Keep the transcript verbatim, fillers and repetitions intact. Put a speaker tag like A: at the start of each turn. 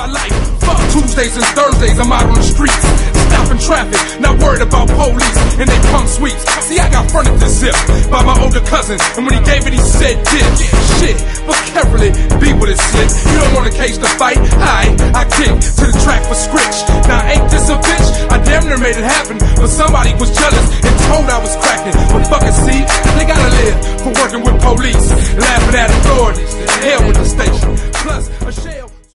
A: my life. Fuck Tuesdays and Thursdays, I'm out on the streets, stopping traffic, not worried about police and they pump sweeps. See, I got fronted this zip by my older cousin, and when he gave it, he said, "Dip, shit, but carefully, be with it slick. You don't want to cage the fight, I, I kick to the track for scritch. Now ain't this a bitch? I damn near made it happen, but somebody was jealous and told I was cracking. But fuck it, see, they gotta live for working with police, laughing at authorities. Hell with the station, plus a shell.